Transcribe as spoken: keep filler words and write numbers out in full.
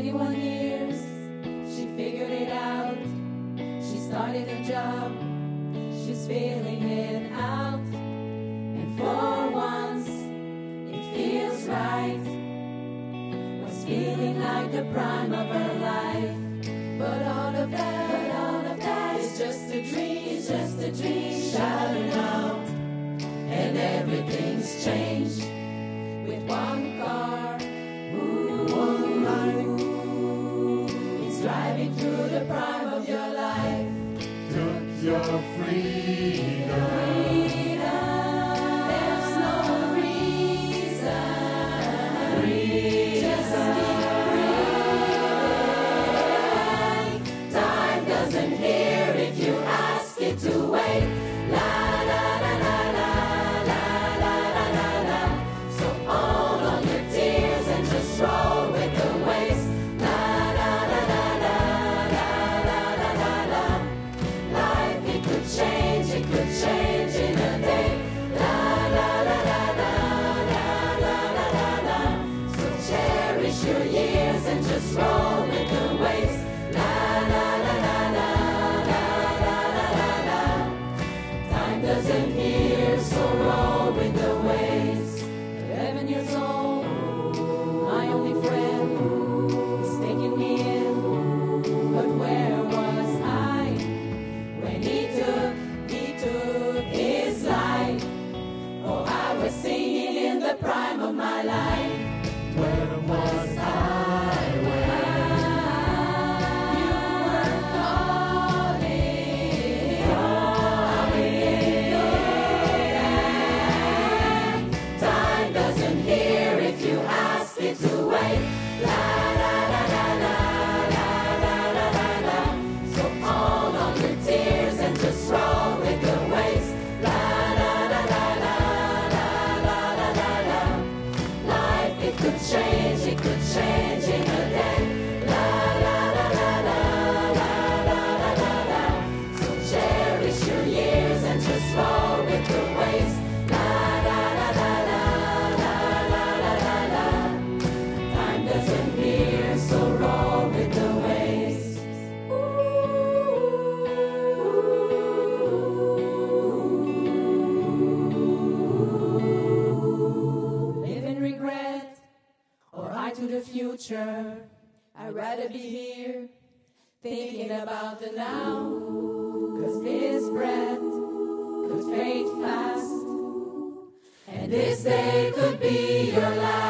twenty-one years, she figured it out. She started a job, she's feeling it out. And for once, it feels right. Was feeling like the prime of her life. But all of that, but all of that is just a dream, it's just a dream. Shattered out, and everything's changed. With one car, ooh, one life, it's driving through the prime of your life. Took your freedom. Freedom, there's no reason. Freedom. Just keep breathing. Time doesn't hear if you ask it to wait. La la la la la la la la la la. So hold on your tears and just roll with the waves. La la la la la la la la la la. Life, it could change, it could change in a day. La la la la la la la la la la. So cherish your years and just roll with the waves. La la la la la la la la la la. Time doesn't hear, so roll with the waves. Eleven years old, my only friend is taking me in. But where was I when he took, he took his life? Oh, I was singing in the prime of my life. Where was I when You were calling, calling your name. Time doesn't hear if you ask it to wait. La la la la la la la la la la. So hold on your tears and just roll with the waves. La la la la la la la la la la. Life, it could change, it could change in a day. La la la la la la la la la la. So cherish your years and just roll with the waves. La la la la la la la la la la. Time doesn't hear, so roll with the waves. Live in regret or eye to the future. I'd rather be here thinking about the now. Cause this breath could fade fast, and this day could be your last.